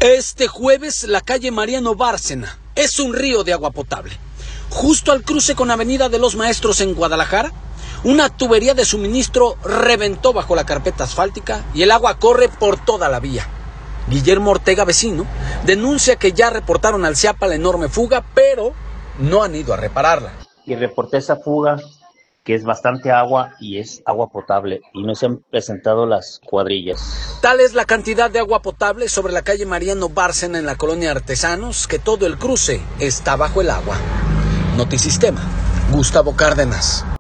Este jueves, la calle Mariano Bárcena es un río de agua potable. Justo al cruce con Avenida de los Maestros en Guadalajara, una tubería de suministro reventó bajo la carpeta asfáltica y el agua corre por toda la vía. Guillermo Ortega, vecino, denuncia que ya reportaron al CIAPA la enorme fuga, pero no han ido a repararla. Y reporté esa fuga, que es bastante agua y es agua potable, y no se han presentado las cuadrillas. Tal es la cantidad de agua potable sobre la calle Mariano Bárcena en la colonia Artesanos que todo el cruce está bajo el agua. Notisistema, Gustavo Cárdenas.